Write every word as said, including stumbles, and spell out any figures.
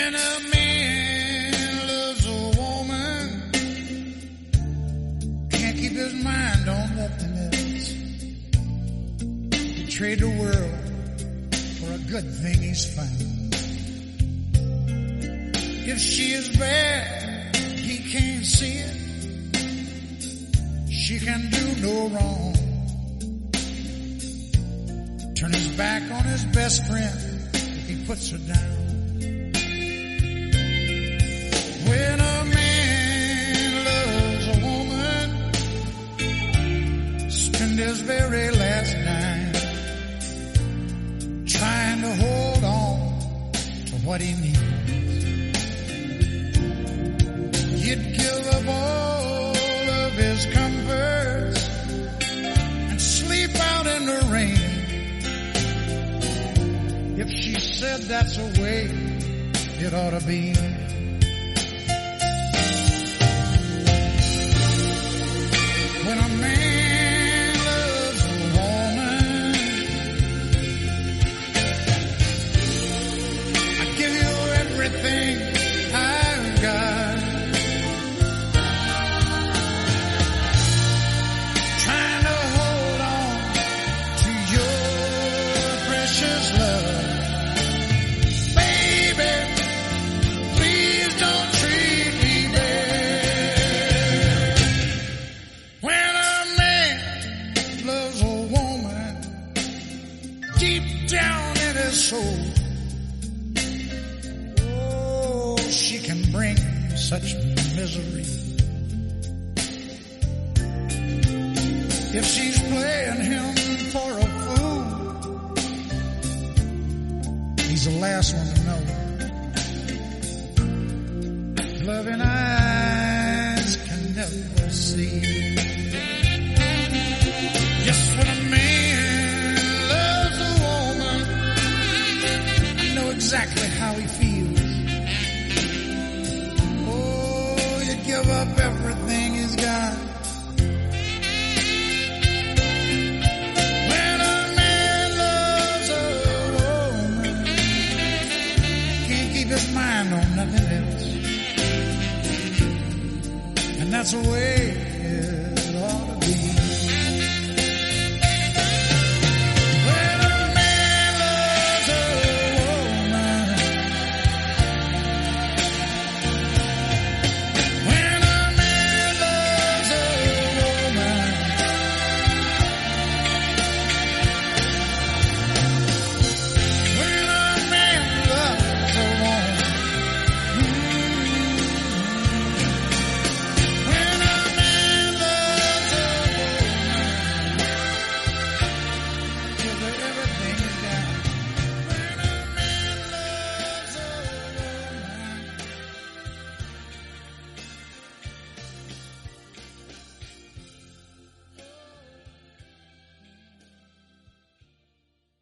When a man loves a woman, can't keep his mind on nothing else. He'd trade the world for a good thing he's found. If she is bad, he can't see it. She can do no wrong. Turn his back on his best friend if he puts her down. When a man loves a woman, spend his very last dime trying to hold on to what he needs. He'd give up all of his comforts and sleep out in the rain if she said that's the way it ought to be. When a man loves a woman, I give you everything I've got. Trying to hold on to your precious love. Baby, please don't treat me bad. When a man loves a woman deep down in his soul, oh, she can bring such misery. If she's playing him for a fool, he's the last one to know. Loving eyes can never see. Just when a man loves a woman, I know exactly how he feels. Oh, you give up everything he's got. When a man loves a woman, can't keep his mind on nothing else. And that's the way